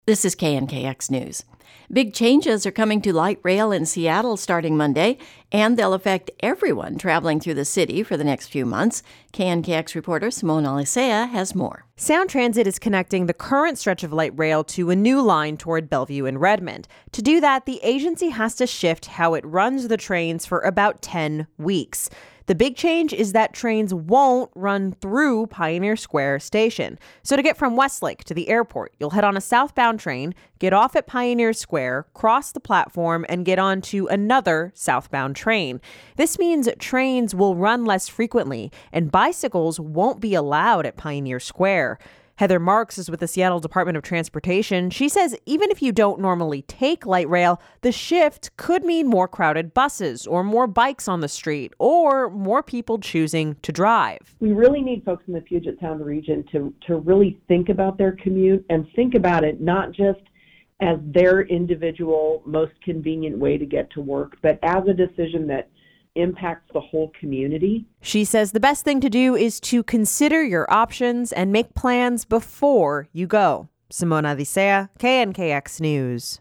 This is KNKX News. Big changes are coming to light rail in Seattle starting Monday, and they'll affect everyone traveling through the city for the next few months. KNKX reporter Simone Alicea has more. Sound Transit is connecting the current stretch of light rail to a new line toward Bellevue and Redmond. To do that, the agency has to shift how it runs the trains for about 10 weeks. The big change is that trains won't run through Pioneer Square Station. So to get from Westlake to the airport, you'll head on a southbound train, get off at Pioneer Square, cross the platform, and get onto another southbound train. This means trains will run less frequently, and bicycles won't be allowed at Pioneer Square. Heather Marks is with the Seattle Department of Transportation. She says even if you don't normally take light rail, the shift could mean more crowded buses or more bikes on the street or more people choosing to drive. We really need folks in the Puget Sound region to really think about their commute and think about it not just as their individual most convenient way to get to work, but as a decision that impacts the whole community. She says the best thing to do is to consider your options and make plans before you go. Simone Alicea, KNKX News.